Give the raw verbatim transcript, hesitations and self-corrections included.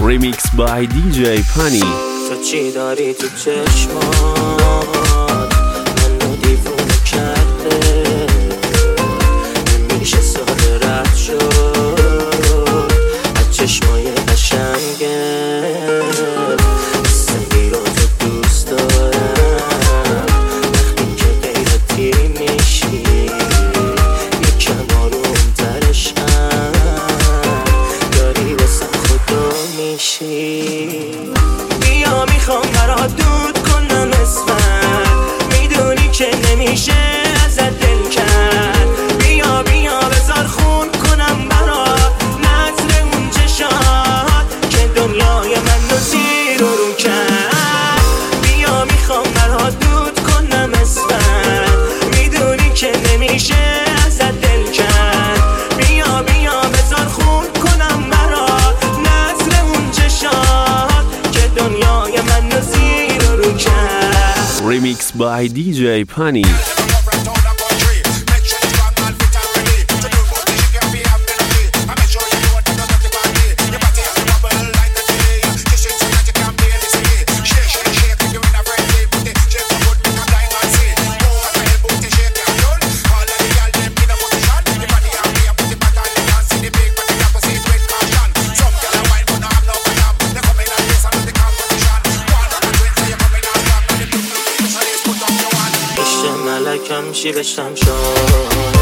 Remix by دی جی Pani. تو چی داری تو چشمات منو دیوونه کرده، نمیشه ساده رد شد از چشمای قشنگت. سفیر رو تو دوست دارم، وقتی که غیرتی میشی یکم آروم ترشم داری واسه خدا میشی. بیا میخوام برات دود کنم اسمت، میدونی که نمیشه ازت دل کرد. بیا بیا بذار خون کنم برات نظر اون چشات که دنیای من رو زیر و رو کرد. بیا میخوام برات دود کنم اسمت، میدونی که نمیشه ازت دل کرد. بیا بیا بذار خون کنم برات نظر اون چشات که دنیای من رو زیر و رو کرد. Remix by دی جی Pani. ملکم شی بشم شاد